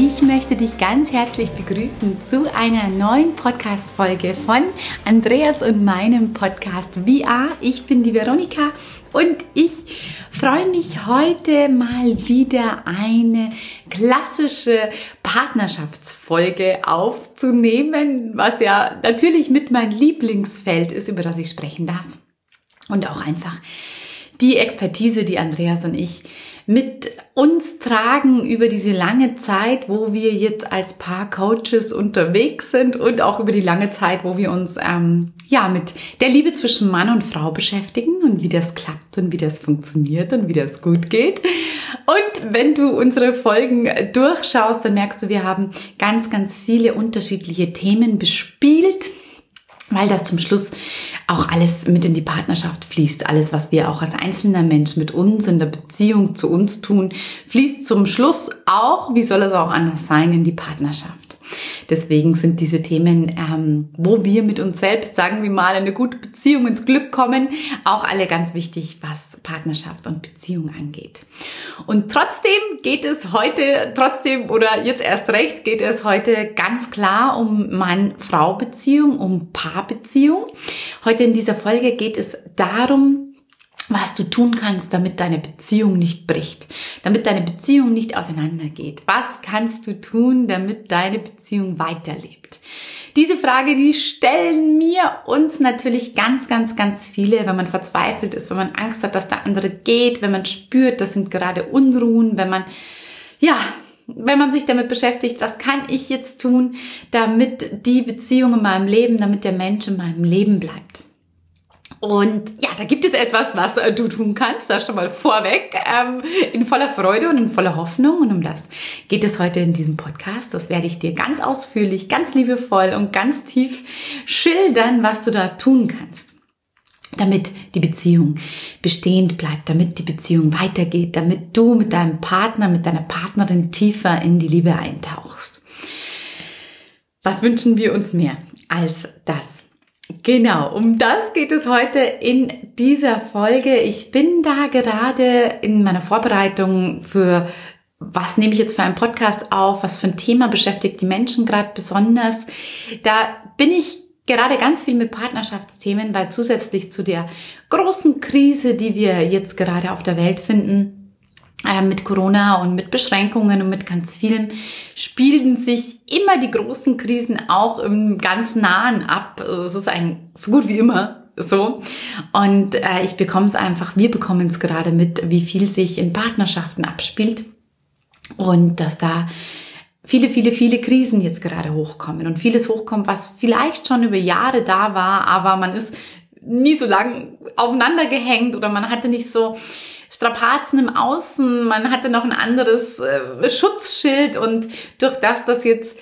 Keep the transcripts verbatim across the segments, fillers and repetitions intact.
Ich möchte dich ganz herzlich begrüßen zu einer neuen Podcast-Folge von Andreas und meinem Podcast V R. Ich bin die Veronika und ich freue mich heute mal wieder eine klassische Partnerschaftsfolge aufzunehmen, was ja natürlich mit mein Lieblingsfeld ist, über das ich sprechen darf. Und auch einfach die Expertise, die Andreas und ich mit uns tragen über diese lange Zeit, wo wir jetzt als Paar-Coaches unterwegs sind und auch über die lange Zeit, wo wir uns ähm, ja mit der Liebe zwischen Mann und Frau beschäftigen und wie das klappt und wie das funktioniert und wie das gut geht. Und wenn du unsere Folgen durchschaust, dann merkst du, wir haben ganz, ganz viele unterschiedliche Themen bespielt, weil das zum Schluss auch alles mit in die Partnerschaft fließt. Alles, was wir auch als einzelner Mensch mit uns in der Beziehung zu uns tun, fließt zum Schluss auch, wie soll es auch anders sein, in die Partnerschaft. Deswegen sind diese Themen, ähm, wo wir mit uns selbst, sagen wir mal, eine gute Beziehung ins Glück kommen, auch alle ganz wichtig, was Partnerschaft und Beziehung angeht. Und trotzdem geht es heute, trotzdem oder jetzt erst recht, geht es heute ganz klar um Mann-Frau-Beziehung, um Paarbeziehung. Heute in dieser Folge geht es darum, was du tun kannst, damit deine Beziehung nicht bricht, damit deine Beziehung nicht auseinandergeht. Was kannst du tun, damit deine Beziehung weiterlebt? Diese Frage, die stellen mir uns natürlich ganz, ganz, ganz viele, wenn man verzweifelt ist, wenn man Angst hat, dass der andere geht, wenn man spürt, das sind gerade Unruhen, wenn man, ja, wenn man sich damit beschäftigt, was kann ich jetzt tun, damit die Beziehung in meinem Leben, damit der Mensch in meinem Leben bleibt. Und ja, da gibt es etwas, was du tun kannst, das schon mal vorweg, ähm, in voller Freude und in voller Hoffnung. Und um das geht es heute in diesem Podcast. Das werde ich dir ganz ausführlich, ganz liebevoll und ganz tief schildern, was du da tun kannst, damit die Beziehung bestehend bleibt, damit die Beziehung weitergeht, damit du mit deinem Partner, mit deiner Partnerin tiefer in die Liebe eintauchst. Was wünschen wir uns mehr als das? Genau, um das geht es heute in dieser Folge. Ich bin da gerade in meiner Vorbereitung für, was nehme ich jetzt für einen Podcast auf, was für ein Thema beschäftigt die Menschen gerade besonders. Da bin ich gerade ganz viel mit Partnerschaftsthemen, weil zusätzlich zu der großen Krise, die wir jetzt gerade auf der Welt finden, äh, mit Corona und mit Beschränkungen und mit ganz vielen, spielen sich immer die großen Krisen auch im ganz Nahen ab. Also es ist ein, so gut wie immer so. Und äh, ich bekomme es einfach, wir bekommen es gerade mit, wie viel sich in Partnerschaften abspielt und dass da viele, viele, viele Krisen jetzt gerade hochkommen und vieles hochkommt, was vielleicht schon über Jahre da war, aber man ist nie so lang aufeinander gehängt oder man hatte nicht so Strapazen im Außen, man hatte noch ein anderes äh, Schutzschild und durch das, dass jetzt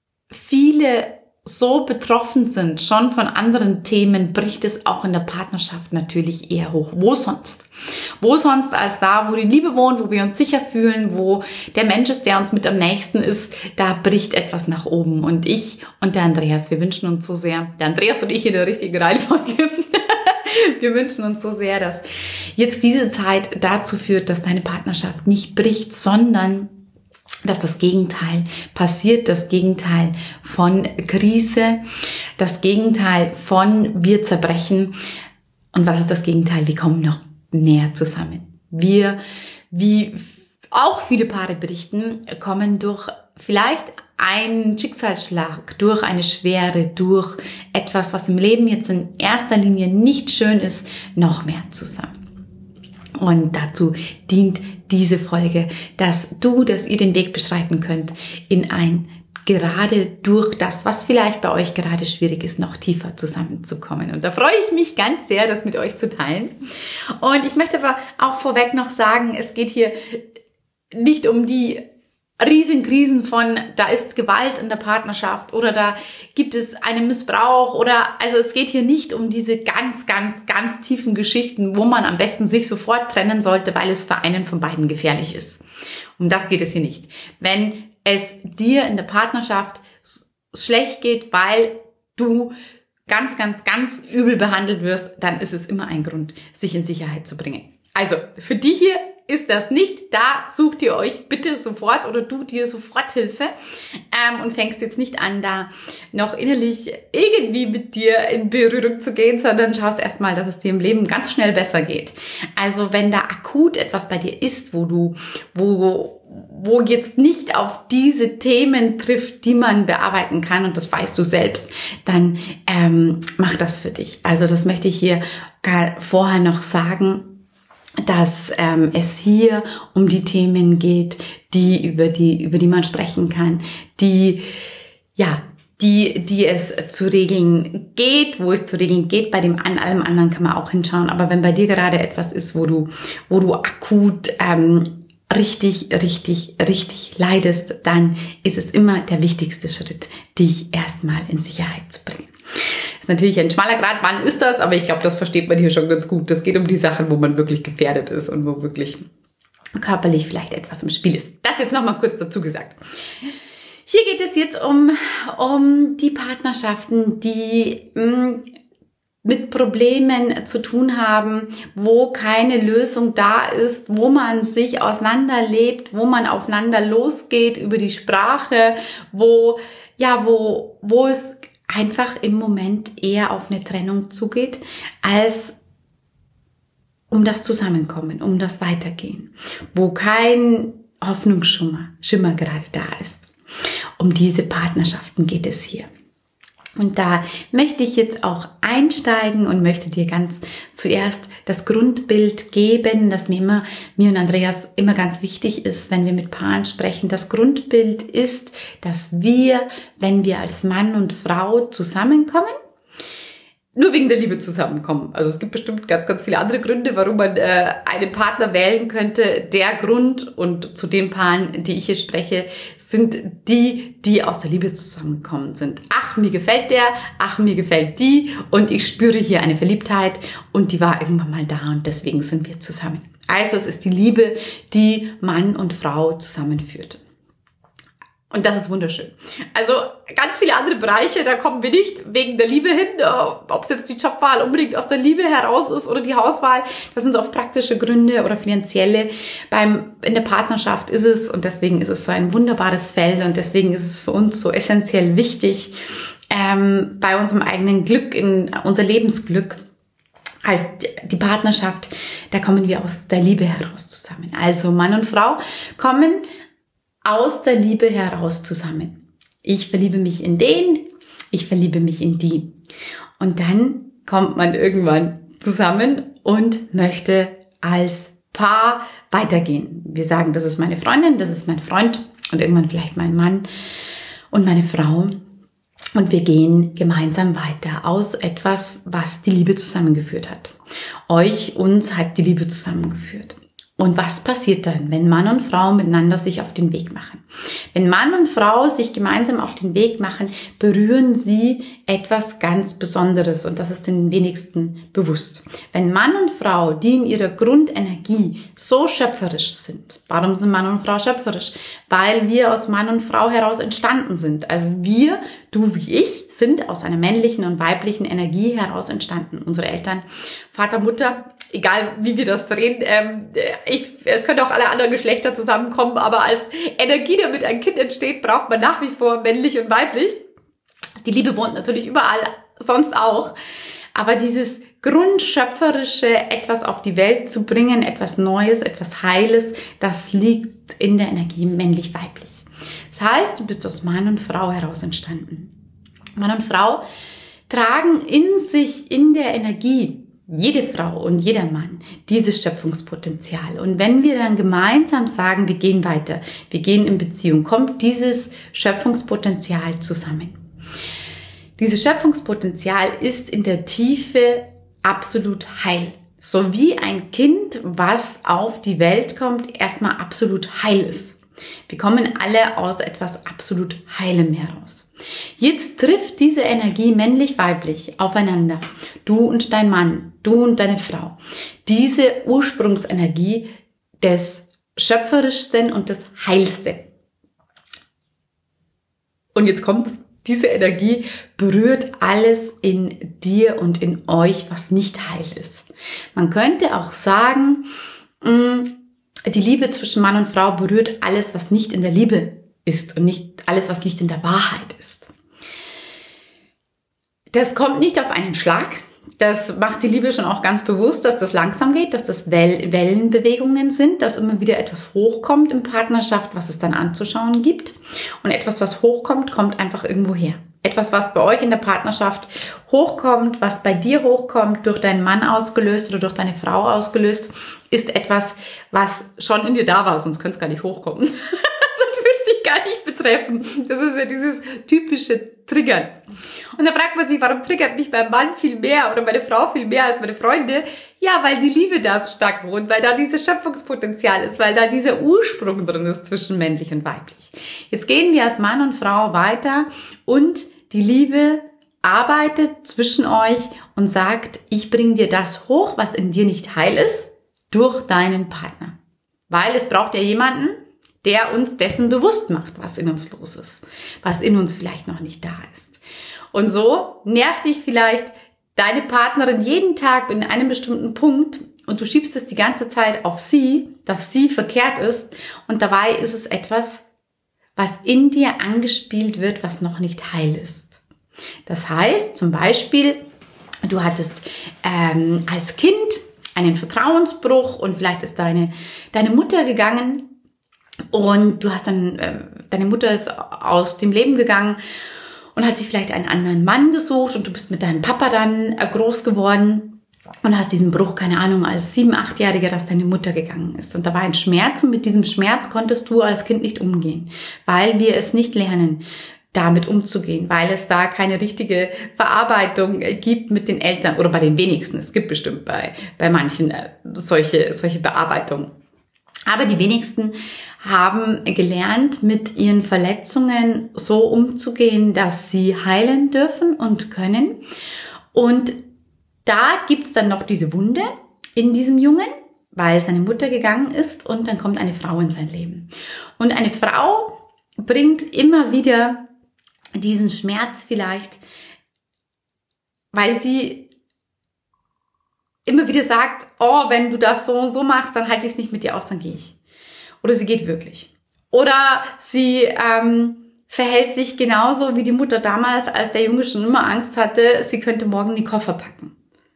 viele so betroffen sind, schon von anderen Themen, bricht es auch in der Partnerschaft natürlich eher hoch. Wo sonst? Wo sonst als da, wo die Liebe wohnt, wo wir uns sicher fühlen, wo der Mensch ist, der uns mit am nächsten ist, da bricht etwas nach oben. Und ich und der Andreas, wir wünschen uns so sehr, der Andreas und ich in der richtigen Reihenfolge, wir wünschen uns so sehr, dass jetzt diese Zeit dazu führt, dass deine Partnerschaft nicht bricht, sondern dass das Gegenteil passiert, das Gegenteil von Krise, das Gegenteil von wir zerbrechen. Und was ist das Gegenteil? Wir kommen noch näher zusammen. Wir, wie auch viele Paare berichten, kommen durch vielleicht einen Schicksalsschlag, durch eine Schwere, durch etwas, was im Leben jetzt in erster Linie nicht schön ist, noch mehr zusammen. Und dazu dient diese Folge, dass du, dass ihr den Weg beschreiten könnt in ein gerade durch das, was vielleicht bei euch gerade schwierig ist, noch tiefer zusammenzukommen. Und da freue ich mich ganz sehr, das mit euch zu teilen. Und ich möchte aber auch vorweg noch sagen, es geht hier nicht um die Riesenkrisen von, da ist Gewalt in der Partnerschaft oder da gibt es einen Missbrauch oder, also es geht hier nicht um diese ganz, ganz, ganz tiefen Geschichten, wo man am besten sich sofort trennen sollte, weil es für einen von beiden gefährlich ist. Um das geht es hier nicht. Wenn es dir in der Partnerschaft schlecht geht, weil du ganz, ganz, ganz übel behandelt wirst, dann ist es immer ein Grund, sich in Sicherheit zu bringen. Also, für die hier ist das nicht. Da sucht ihr euch bitte sofort oder du dir sofort Hilfe ähm, und fängst jetzt nicht an, da noch innerlich irgendwie mit dir in Berührung zu gehen, sondern schaust erstmal, dass es dir im Leben ganz schnell besser geht. Also wenn da akut etwas bei dir ist, wo du, wo wo jetzt nicht auf diese Themen trifft, die man bearbeiten kann, und das weißt du selbst, dann ähm, mach das für dich. Also das möchte ich hier gar vorher noch sagen, dass ähm, es hier um die Themen geht, die über die über die man sprechen kann, die ja die die es zu regeln geht, wo es zu regeln geht. Bei dem an allem anderen kann man auch hinschauen. Aber wenn bei dir gerade etwas ist, wo du wo du akut ähm, richtig, richtig, richtig leidest, dann ist es immer der wichtigste Schritt, dich erstmal in Sicherheit zu bringen. Das ist natürlich ein schmaler Grad, wann ist das? Aber ich glaube, das versteht man hier schon ganz gut. Das geht um die Sachen, wo man wirklich gefährdet ist und wo wirklich körperlich vielleicht etwas im Spiel ist. Das jetzt nochmal kurz dazu gesagt. Hier geht es jetzt um, um die Partnerschaften, die mh, mit Problemen zu tun haben, wo keine Lösung da ist, wo man sich auseinanderlebt, wo man aufeinander losgeht über die Sprache, wo, ja, wo, wo es einfach im Moment eher auf eine Trennung zugeht, als um das Zusammenkommen, um das Weitergehen, wo kein Hoffnungsschimmer Schimmer gerade da ist. Um diese Partnerschaften geht es hier. Und da möchte ich jetzt auch einsteigen und möchte dir ganz zuerst das Grundbild geben, das mir immer, mir und Andreas immer ganz wichtig ist, wenn wir mit Paaren sprechen. Das Grundbild ist, dass wir, wenn wir als Mann und Frau zusammenkommen, nur wegen der Liebe zusammenkommen. Also es gibt bestimmt ganz, ganz viele andere Gründe, warum man äh, einen Partner wählen könnte. Der Grund, und zu den Paaren, die ich hier spreche, sind die, die aus der Liebe zusammengekommen sind. Ach, mir gefällt der, ach, mir gefällt die, und ich spüre hier eine Verliebtheit und die war irgendwann mal da und deswegen sind wir zusammen. Also es ist die Liebe, die Mann und Frau zusammenführt. Und das ist wunderschön. Also ganz viele andere Bereiche, da kommen wir nicht wegen der Liebe hin, ob es jetzt die Jobwahl unbedingt aus der Liebe heraus ist oder die Hauswahl. Das sind oft praktische Gründe oder finanzielle. Beim in der Partnerschaft ist es, und deswegen ist es so ein wunderbares Feld und deswegen ist es für uns so essentiell wichtig, ähm, bei unserem eigenen Glück, in unser Lebensglück, als die Partnerschaft, da kommen wir aus der Liebe heraus zusammen. Also Mann und Frau kommen aus der Liebe heraus zusammen. Ich verliebe mich in den, ich verliebe mich in die. Und dann kommt man irgendwann zusammen und möchte als Paar weitergehen. Wir sagen, das ist meine Freundin, das ist mein Freund und irgendwann vielleicht mein Mann und meine Frau. Und wir gehen gemeinsam weiter aus etwas, was die Liebe zusammengeführt hat. Euch, uns hat die Liebe zusammengeführt. Und was passiert dann, wenn Mann und Frau miteinander sich auf den Weg machen? Wenn Mann und Frau sich gemeinsam auf den Weg machen, berühren sie etwas ganz Besonderes, und das ist den wenigsten bewusst. Wenn Mann und Frau, die in ihrer Grundenergie so schöpferisch sind, warum sind Mann und Frau schöpferisch? Weil wir aus Mann und Frau heraus entstanden sind. Also wir, du wie ich, sind aus einer männlichen und weiblichen Energie heraus entstanden. Unsere Eltern, Vater, Mutter, egal wie wir das drehen, ähm, ich, es können auch alle anderen Geschlechter zusammenkommen, aber als Energie, damit ein Kind entsteht, braucht man nach wie vor männlich und weiblich. Die Liebe wohnt natürlich überall, sonst auch. Aber dieses grundschöpferische, etwas auf die Welt zu bringen, etwas Neues, etwas Heiles, das liegt in der Energie männlich-weiblich. Das heißt, du bist aus Mann und Frau heraus entstanden. Mann und Frau tragen in sich, in der Energie, jede Frau und jeder Mann, dieses Schöpfungspotenzial. Und wenn wir dann gemeinsam sagen, wir gehen weiter, wir gehen in Beziehung, kommt dieses Schöpfungspotenzial zusammen. Dieses Schöpfungspotenzial ist in der Tiefe absolut heil. So wie ein Kind, was auf die Welt kommt, erstmal absolut heil ist. Wir kommen alle aus etwas absolut Heilem heraus. Jetzt trifft diese Energie männlich-weiblich aufeinander. Du und dein Mann, du und deine Frau. Diese Ursprungsenergie des Schöpferischsten und des Heilsten. Und jetzt kommt's. Diese Energie berührt alles in dir und in euch, was nicht heil ist. Man könnte auch sagen, die Liebe zwischen Mann und Frau berührt alles, was nicht in der Liebe ist und nicht alles, was nicht in der Wahrheit ist. Das kommt nicht auf einen Schlag. Das macht die Liebe schon auch ganz bewusst, dass das langsam geht, dass das Wellenbewegungen sind, dass immer wieder etwas hochkommt in Partnerschaft, was es dann anzuschauen gibt. Und etwas, was hochkommt, kommt einfach irgendwo her. Etwas, was bei euch in der Partnerschaft hochkommt, was bei dir hochkommt, durch deinen Mann ausgelöst oder durch deine Frau ausgelöst, ist etwas, was schon in dir da war, sonst könnte es gar nicht hochkommen. Sonst würde es dich gar nicht betreffen. Das ist ja dieses typische Triggern. Und da fragt man sich, warum triggert mich mein Mann viel mehr oder meine Frau viel mehr als meine Freunde? Ja, weil die Liebe da so stark wohnt, weil da dieses Schöpfungspotenzial ist, weil da dieser Ursprung drin ist zwischen männlich und weiblich. Jetzt gehen wir als Mann und Frau weiter und die Liebe arbeitet zwischen euch und sagt, ich bringe dir das hoch, was in dir nicht heil ist, durch deinen Partner. Weil es braucht ja jemanden, der uns dessen bewusst macht, was in uns los ist, was in uns vielleicht noch nicht da ist. Und so nervt dich vielleicht deine Partnerin jeden Tag in einem bestimmten Punkt und du schiebst es die ganze Zeit auf sie, dass sie verkehrt ist und dabei ist es etwas, was in dir angespielt wird, was noch nicht heil ist. Das heißt zum Beispiel, du hattest ähm, als Kind einen Vertrauensbruch und vielleicht ist deine, deine Mutter gegangen und du hast dann, äh, deine Mutter ist aus dem Leben gegangen und hat sich vielleicht einen anderen Mann gesucht und du bist mit deinem Papa dann äh, groß geworden und hast diesen Bruch, keine Ahnung, als sieben-, achtjähriger, dass deine Mutter gegangen ist. Und da war ein Schmerz und mit diesem Schmerz konntest du als Kind nicht umgehen, weil wir es nicht lernen, damit umzugehen, weil es da keine richtige Verarbeitung gibt mit den Eltern oder bei den wenigsten. Es gibt bestimmt bei, bei manchen äh, solche, solche Bearbeitung. Aber die wenigsten haben gelernt, mit ihren Verletzungen so umzugehen, dass sie heilen dürfen und können. Und da gibt's dann noch diese Wunde in diesem Jungen, weil seine Mutter gegangen ist und dann kommt eine Frau in sein Leben. Und eine Frau bringt immer wieder diesen Schmerz vielleicht, weil sie immer wieder sagt, oh, wenn du das so und so machst, dann halte ich es nicht mit dir aus, dann gehe ich. Oder sie geht wirklich. Oder sie ähm, verhält sich genauso wie die Mutter damals, als der Junge schon immer Angst hatte, sie könnte morgen die Koffer packen.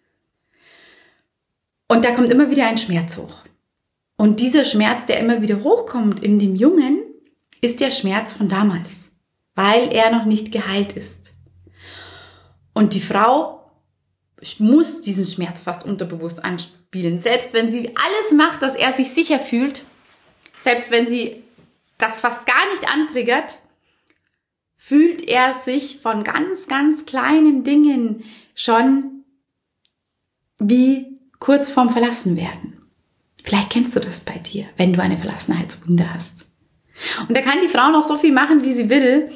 Und da kommt immer wieder ein Schmerz hoch. Und dieser Schmerz, der immer wieder hochkommt in dem Jungen, ist der Schmerz von damals, weil er noch nicht geheilt ist. Und die Frau muss diesen Schmerz fast unterbewusst anspielen. Selbst wenn sie alles macht, dass er sich sicher fühlt, selbst wenn sie das fast gar nicht antriggert, fühlt er sich von ganz, ganz kleinen Dingen schon wie kurz vorm Verlassenwerden. Vielleicht kennst du das bei dir, wenn du eine Verlassenheitswunde hast. Und da kann die Frau noch so viel machen, wie sie will.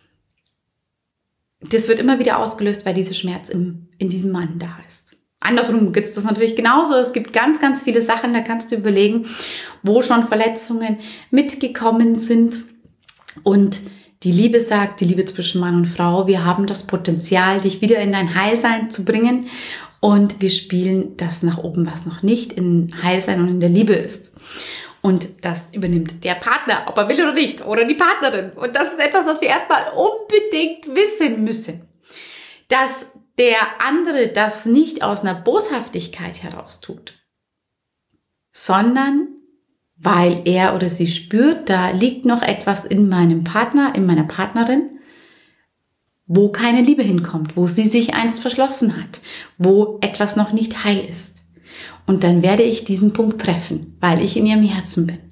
Das wird immer wieder ausgelöst, weil dieser Schmerz im, in diesem Mann da ist. Andersrum gibt es das natürlich genauso. Es gibt ganz, ganz viele Sachen, da kannst du überlegen, wo schon Verletzungen mitgekommen sind. Und die Liebe sagt, die Liebe zwischen Mann und Frau, wir haben das Potenzial, dich wieder in dein Heilsein zu bringen. Und wir spielen das nach oben, was noch nicht in Heilsein und in der Liebe ist. Und das übernimmt der Partner, ob er will oder nicht, oder die Partnerin. Und das ist etwas, was wir erstmal unbedingt wissen müssen. Dass der andere das nicht aus einer Boshaftigkeit heraus tut, sondern weil er oder sie spürt, da liegt noch etwas in meinem Partner, in meiner Partnerin, wo keine Liebe hinkommt, wo sie sich einst verschlossen hat, wo etwas noch nicht heil ist. Und dann werde ich diesen Punkt treffen, weil ich in ihrem Herzen bin.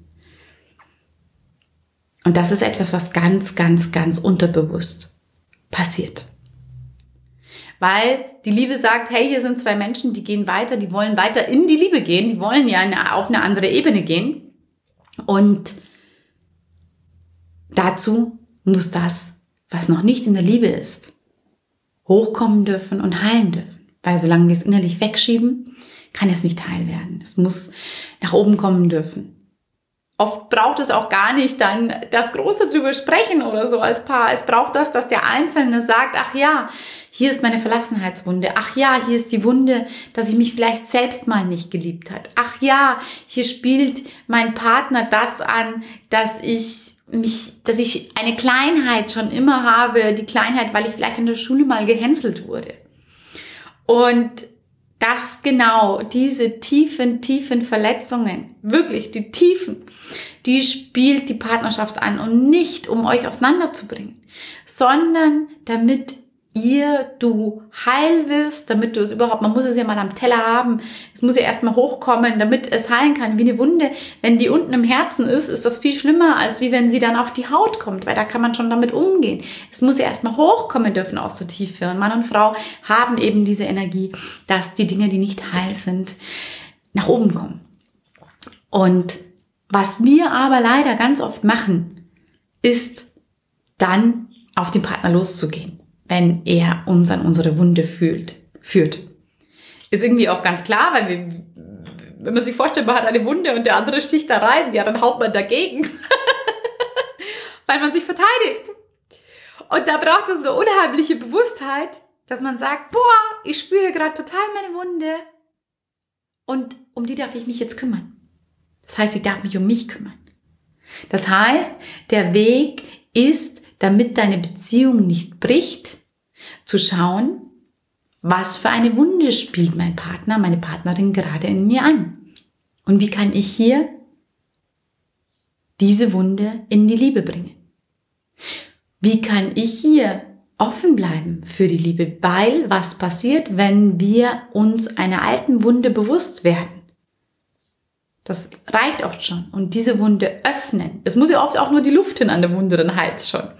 Und das ist etwas, was ganz, ganz, ganz unterbewusst passiert. Weil die Liebe sagt, hey, hier sind zwei Menschen, die gehen weiter, die wollen weiter in die Liebe gehen, die wollen ja auf eine andere Ebene gehen. Und dazu muss das, was noch nicht in der Liebe ist, hochkommen dürfen und heilen dürfen. Weil solange wir es innerlich wegschieben, kann es nicht heil werden. Es muss nach oben kommen dürfen. oft braucht es auch gar nicht dann das große drüber sprechen oder so als Paar. Es braucht das, dass der Einzelne sagt, ach ja, hier ist meine Verlassenheitswunde. Ach ja, hier ist die Wunde, dass ich mich vielleicht selbst mal nicht geliebt hat. Ach ja, hier spielt mein Partner das an, dass ich mich, dass ich eine Kleinheit schon immer habe, die Kleinheit, weil ich vielleicht in der Schule mal gehänselt wurde. Und das genau, diese tiefen, tiefen Verletzungen, wirklich die tiefen, die spielt die Partnerschaft an und nicht, um euch auseinanderzubringen, sondern damit ihr, du heil wirst, damit du es überhaupt, man muss es ja mal am Teller haben, es muss ja erstmal hochkommen, damit es heilen kann, wie eine Wunde. Wenn die unten im Herzen ist, ist das viel schlimmer, als wie wenn sie dann auf die Haut kommt, weil da kann man schon damit umgehen. Es muss ja erstmal hochkommen dürfen aus der Tiefe und Mann und Frau haben eben diese Energie, dass die Dinge, die nicht heil sind, nach oben kommen. Und was wir aber leider ganz oft machen, ist dann auf den Partner loszugehen, wenn er uns an unsere Wunde fühlt, führt. Ist irgendwie auch ganz klar, weil wir, wenn man sich vorstellt, man hat eine Wunde und der andere sticht da rein, ja, dann haut man dagegen, weil man sich verteidigt. Und da braucht es eine unheimliche Bewusstheit, dass man sagt, boah, ich spüre gerade total meine Wunde und um die darf ich mich jetzt kümmern. Das heißt, ich darf mich um mich kümmern. Das heißt, der Weg ist, damit deine Beziehung nicht bricht, zu schauen, was für eine Wunde spielt mein Partner, meine Partnerin gerade in mir an. Und wie kann ich hier diese Wunde in die Liebe bringen? Wie kann ich hier offen bleiben für die Liebe? Weil was passiert, wenn wir uns einer alten Wunde bewusst werden? Das reicht oft schon. Und diese Wunde öffnen. Es muss ja oft auch nur die Luft hin an der Wunde, dann heilt es schon.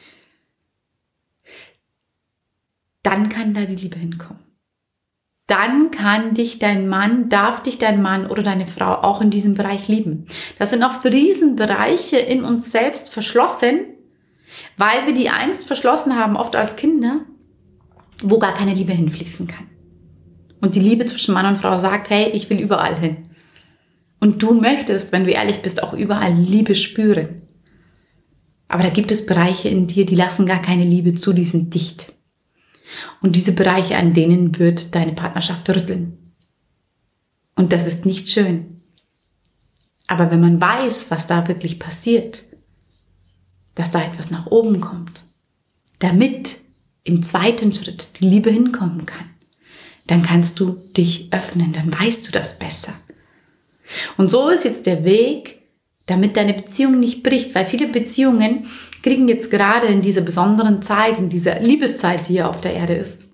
Dann kann da die Liebe hinkommen. Dann kann dich dein Mann, darf dich dein Mann oder deine Frau auch in diesem Bereich lieben. Das sind oft Riesenbereiche in uns selbst verschlossen, weil wir die einst verschlossen haben, oft als Kinder, wo gar keine Liebe hinfließen kann. Und die Liebe zwischen Mann und Frau sagt, hey, ich will überall hin. Und du möchtest, wenn du ehrlich bist, auch überall Liebe spüren. Aber da gibt es Bereiche in dir, die lassen gar keine Liebe zu, die sind dicht. Und diese Bereiche, an denen wird deine Partnerschaft rütteln. Und das ist nicht schön. Aber wenn man weiß, was da wirklich passiert, dass da etwas nach oben kommt, damit im zweiten Schritt die Liebe hinkommen kann, dann kannst du dich öffnen, dann weißt du das besser. Und so ist jetzt der Weg, damit deine Beziehung nicht bricht, weil viele Beziehungen kriegen jetzt gerade in dieser besonderen Zeit, in dieser Liebeszeit, die hier auf der Erde ist,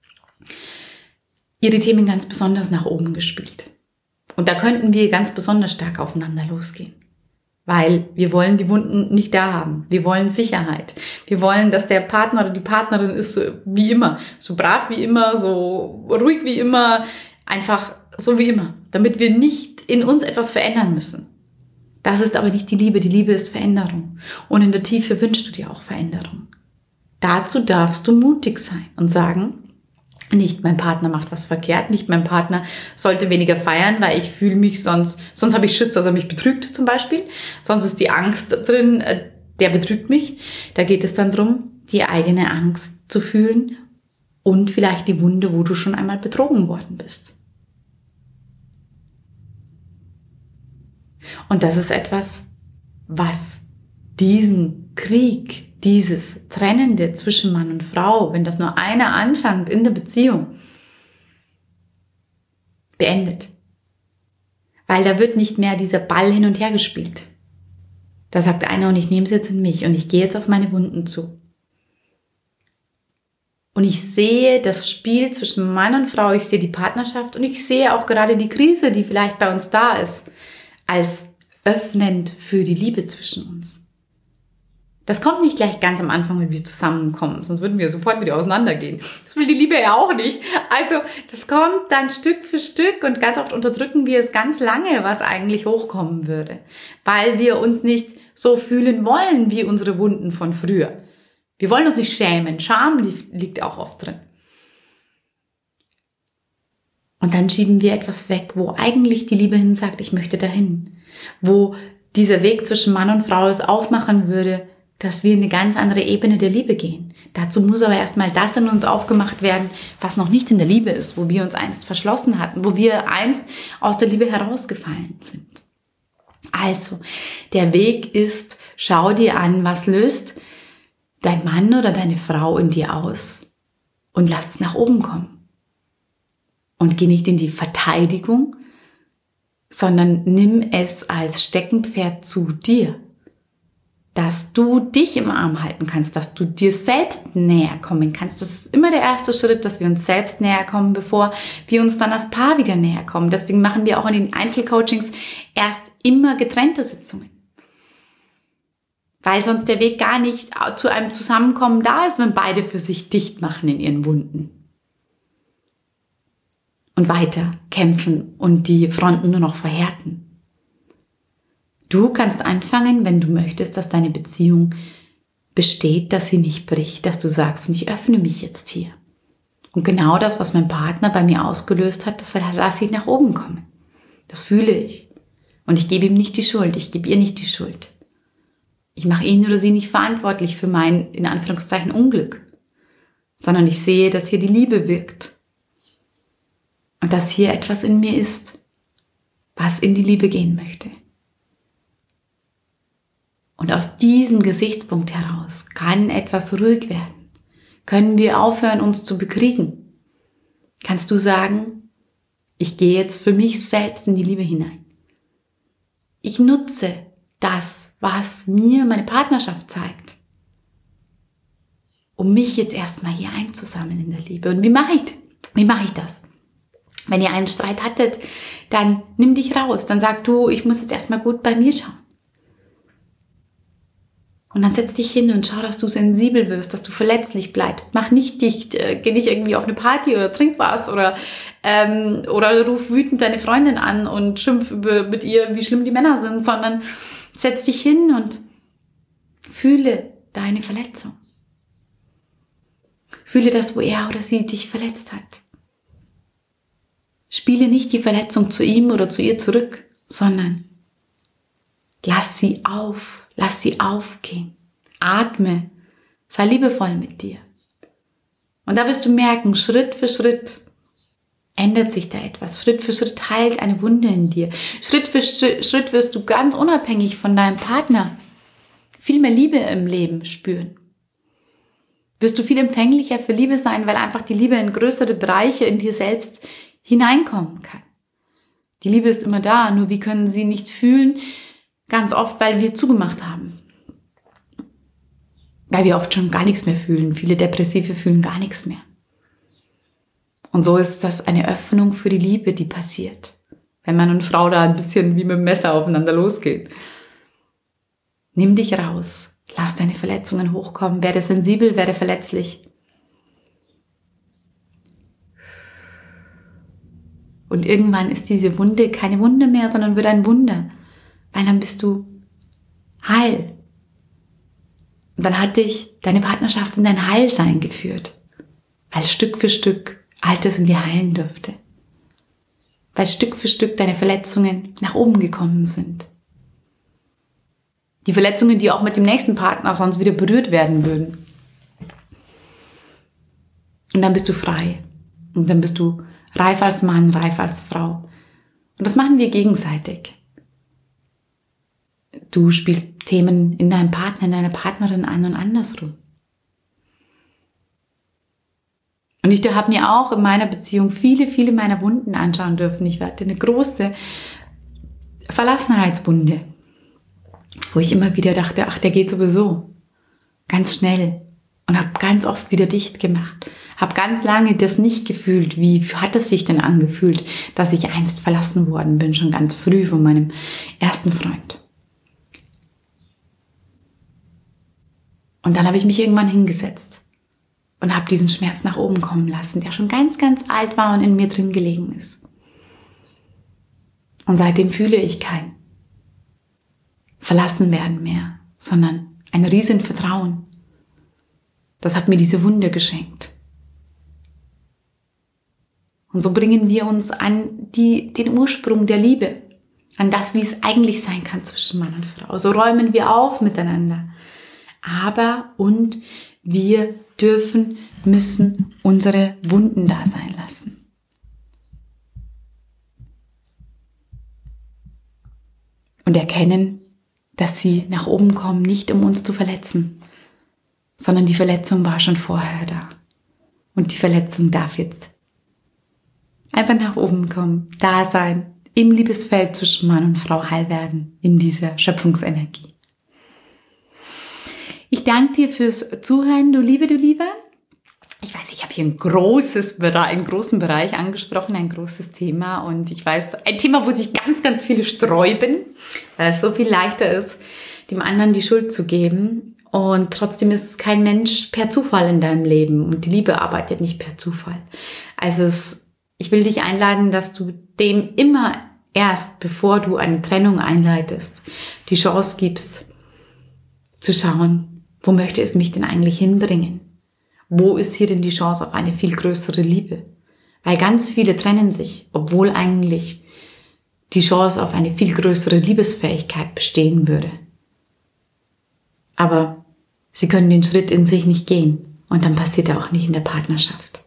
ihre Themen ganz besonders nach oben gespielt. Und da könnten wir ganz besonders stark aufeinander losgehen, weil wir wollen die Wunden nicht da haben. Wir wollen Sicherheit. Wir wollen, dass der Partner oder die Partnerin ist so wie immer, so brav wie immer, so ruhig wie immer, einfach so wie immer, damit wir nicht in uns etwas verändern müssen. Das ist aber nicht die Liebe. Die Liebe ist Veränderung. Und in der Tiefe wünschst du dir auch Veränderung. Dazu darfst du mutig sein und sagen, nicht mein Partner macht was verkehrt, nicht mein Partner sollte weniger feiern, weil ich fühle mich sonst, sonst habe ich Schiss, dass er mich betrügt zum Beispiel. Sonst ist die Angst drin, der betrügt mich. Da geht es dann darum, die eigene Angst zu fühlen und vielleicht die Wunde, wo du schon einmal betrogen worden bist. Und das ist etwas, was diesen Krieg, dieses Trennende zwischen Mann und Frau, wenn das nur einer anfängt in der Beziehung, beendet. Weil da wird nicht mehr dieser Ball hin und her gespielt. Da sagt einer, und ich nehme es jetzt in mich und ich gehe jetzt auf meine Wunden zu. Und ich sehe das Spiel zwischen Mann und Frau, ich sehe die Partnerschaft und ich sehe auch gerade die Krise, die vielleicht bei uns da ist, als öffnend für die Liebe zwischen uns. Das kommt nicht gleich ganz am Anfang, wenn wir zusammenkommen, sonst würden wir sofort wieder auseinandergehen. Das will die Liebe ja auch nicht. Also das kommt dann Stück für Stück und ganz oft unterdrücken wir es ganz lange, was eigentlich hochkommen würde, weil wir uns nicht so fühlen wollen wie unsere Wunden von früher. Wir wollen uns nicht schämen. Scham liegt auch oft drin. Und dann schieben wir etwas weg, wo eigentlich die Liebe hin sagt, ich möchte dahin. Wo dieser Weg zwischen Mann und Frau es aufmachen würde, dass wir in eine ganz andere Ebene der Liebe gehen. Dazu muss aber erstmal das in uns aufgemacht werden, was noch nicht in der Liebe ist, wo wir uns einst verschlossen hatten, wo wir einst aus der Liebe herausgefallen sind. Also, der Weg ist, schau dir an, was löst dein Mann oder deine Frau in dir aus und lass es nach oben kommen. Und geh nicht in die Verteidigung, sondern nimm es als Steckenpferd zu dir. Dass du dich im Arm halten kannst, dass du dir selbst näher kommen kannst. Das ist immer der erste Schritt, dass wir uns selbst näher kommen, bevor wir uns dann als Paar wieder näher kommen. Deswegen machen wir auch in den Einzelcoachings erst immer getrennte Sitzungen. Weil sonst der Weg gar nicht zu einem Zusammenkommen da ist, wenn beide für sich dicht machen in ihren Wunden. Und weiter kämpfen und die Fronten nur noch verhärten. Du kannst anfangen, wenn du möchtest, dass deine Beziehung besteht, dass sie nicht bricht, dass du sagst, und ich öffne mich jetzt hier. Und genau das, was mein Partner bei mir ausgelöst hat, das lasse ich nach oben kommen. Das fühle ich. Und ich gebe ihm nicht die Schuld, ich gebe ihr nicht die Schuld. Ich mache ihn oder sie nicht verantwortlich für mein, in Anführungszeichen, Unglück, sondern ich sehe, dass hier die Liebe wirkt. Und dass hier etwas in mir ist, was in die Liebe gehen möchte. Und aus diesem Gesichtspunkt heraus kann etwas ruhig werden. Können wir aufhören, uns zu bekriegen? Kannst du sagen, ich gehe jetzt für mich selbst in die Liebe hinein. Ich nutze das, was mir meine Partnerschaft zeigt, um mich jetzt erstmal hier einzusammeln in der Liebe. Und wie mache ich, wie mache ich das? Wenn ihr einen Streit hattet, dann nimm dich raus. Dann sag du, ich muss jetzt erstmal gut bei mir schauen. Und dann setz dich hin und schau, dass du sensibel wirst, dass du verletzlich bleibst. Mach nicht dicht, äh, geh nicht irgendwie auf eine Party oder trink was oder ähm, oder ruf wütend deine Freundin an und schimpf über, mit ihr, wie schlimm die Männer sind, sondern setz dich hin und fühle deine Verletzung. Fühle das, wo er oder sie dich verletzt hat. Spiele nicht die Verletzung zu ihm oder zu ihr zurück, sondern lass sie auf. Lass sie aufgehen. Atme. Sei liebevoll mit dir. Und da wirst du merken, Schritt für Schritt ändert sich da etwas. Schritt für Schritt heilt eine Wunde in dir. Schritt für Schritt wirst du ganz unabhängig von deinem Partner viel mehr Liebe im Leben spüren. Wirst du viel empfänglicher für Liebe sein, weil einfach die Liebe in größere Bereiche in dir selbst hineinkommen kann. Die Liebe ist immer da, nur wir können sie nicht fühlen, ganz oft, weil wir zugemacht haben. Weil wir oft schon gar nichts mehr fühlen. Viele Depressive fühlen gar nichts mehr. Und so ist das eine Öffnung für die Liebe, die passiert. Wenn Mann und Frau da ein bisschen wie mit dem Messer aufeinander losgeht. Nimm dich raus. Lass deine Verletzungen hochkommen. Werde sensibel, werde verletzlich. Und irgendwann ist diese Wunde keine Wunde mehr, sondern wird ein Wunder. Weil dann bist du heil. Und dann hat dich deine Partnerschaft in dein Heilsein geführt. Weil Stück für Stück Altes in dir heilen dürfte. Weil Stück für Stück deine Verletzungen nach oben gekommen sind. Die Verletzungen, die auch mit dem nächsten Partner sonst wieder berührt werden würden. Und dann bist du frei. Und dann bist du reif als Mann, reif als Frau. Und das machen wir gegenseitig. Du spielst Themen in deinem Partner, in deiner Partnerin an und andersrum. Und ich habe mir auch in meiner Beziehung viele, viele meiner Wunden anschauen dürfen. Ich hatte eine große Verlassenheitswunde, wo ich immer wieder dachte, ach, der geht sowieso ganz schnell. Und habe ganz oft wieder dicht gemacht. Habe ganz lange das nicht gefühlt. Wie hat es sich denn angefühlt, dass ich einst verlassen worden bin, schon ganz früh von meinem ersten Freund. Und dann habe ich mich irgendwann hingesetzt und habe diesen Schmerz nach oben kommen lassen, der schon ganz, ganz alt war und in mir drin gelegen ist. Und seitdem fühle ich kein Verlassenwerden mehr, sondern ein riesen Vertrauen. Das hat mir diese Wunde geschenkt. Und so bringen wir uns an die, den Ursprung der Liebe, an das, wie es eigentlich sein kann zwischen Mann und Frau. So räumen wir auf miteinander. Aber und wir dürfen, müssen unsere Wunden da sein lassen. Und erkennen, dass sie nach oben kommen, nicht um uns zu verletzen, sondern die Verletzung war schon vorher da. Und die Verletzung darf jetzt einfach nach oben kommen, da sein, im Liebesfeld zwischen Mann und Frau heil werden, in dieser Schöpfungsenergie. Ich danke dir fürs Zuhören, du Liebe, du Liebe. Ich weiß, ich habe hier ein großes Bereich, einen großen Bereich angesprochen, ein großes Thema. Und ich weiß, ein Thema, wo sich ganz, ganz viele sträuben, weil es so viel leichter ist, dem anderen die Schuld zu geben. Und trotzdem ist kein Mensch per Zufall in deinem Leben. Und die Liebe arbeitet nicht per Zufall. Also es, ich will dich einladen, dass du dem immer erst, bevor du eine Trennung einleitest, die Chance gibst, zu schauen, wo möchte es mich denn eigentlich hinbringen? Wo ist hier denn die Chance auf eine viel größere Liebe? Weil ganz viele trennen sich, obwohl eigentlich die Chance auf eine viel größere Liebesfähigkeit bestehen würde. Aber sie können den Schritt in sich nicht gehen und dann passiert er auch nicht in der Partnerschaft.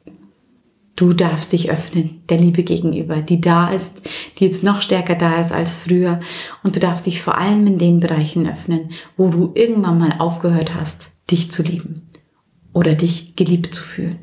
Du darfst dich öffnen der Liebe gegenüber, die da ist, die jetzt noch stärker da ist als früher. Und du darfst dich vor allem in den Bereichen öffnen, wo du irgendwann mal aufgehört hast, dich zu lieben oder dich geliebt zu fühlen.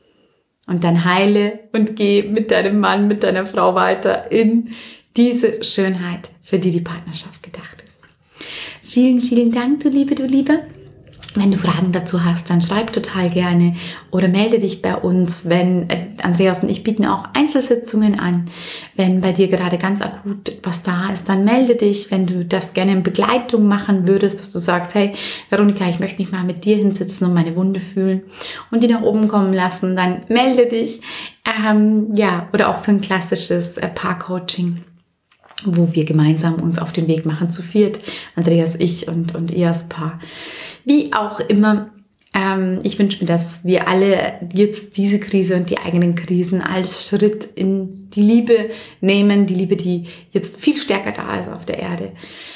Und dann heile und geh mit deinem Mann, mit deiner Frau weiter in diese Schönheit, für die die Partnerschaft gedacht ist. Vielen, vielen Dank, du Liebe, du Liebe. Wenn du Fragen dazu hast, dann schreib total gerne oder melde dich bei uns, wenn äh, Andreas und ich bieten auch Einzelsitzungen an. Wenn bei dir gerade ganz akut was da ist, dann melde dich. Wenn du das gerne in Begleitung machen würdest, dass du sagst, hey Veronika, ich möchte mich mal mit dir hinsitzen und meine Wunde fühlen und die nach oben kommen lassen, dann melde dich. Ähm, ja, oder auch für ein klassisches äh, Paar-Coaching, wo wir gemeinsam uns auf den Weg machen, zu viert, Andreas, ich und, und ihr als Paar. Wie auch immer, ähm, ich wünsche mir, dass wir alle jetzt diese Krise und die eigenen Krisen als Schritt in die Liebe nehmen, die Liebe, die jetzt viel stärker da ist auf der Erde,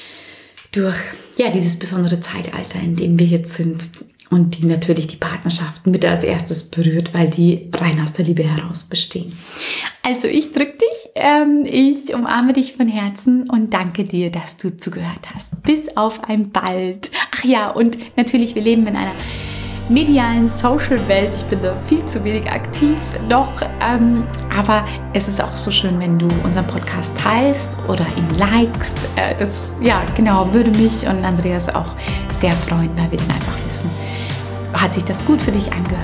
durch ja dieses besondere Zeitalter, in dem wir jetzt sind und die natürlich die Partnerschaften mit als erstes berührt, weil die rein aus der Liebe heraus bestehen. Also ich drücke dich, ähm, ich umarme dich von Herzen und danke dir, dass du zugehört hast. Bis auf ein bald. Ach ja, und natürlich, wir leben in einer medialen Social-Welt. Ich bin da viel zu wenig aktiv noch, ähm, aber es ist auch so schön, wenn du unseren Podcast teilst oder ihn likest. Äh, das, ja, genau, würde mich und Andreas auch sehr freuen, weil wir dann einfach wissen, hat sich das gut für dich angehört?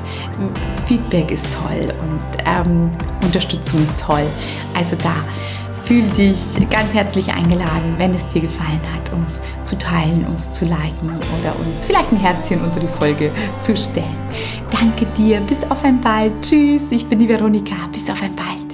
Feedback ist toll und ähm, Unterstützung ist toll. Also da fühl dich ganz herzlich eingeladen, wenn es dir gefallen hat, uns zu teilen, uns zu liken oder uns vielleicht ein Herzchen unter die Folge zu stellen. Danke dir, bis auf ein bald. Tschüss, ich bin die Veronika, bis auf ein bald.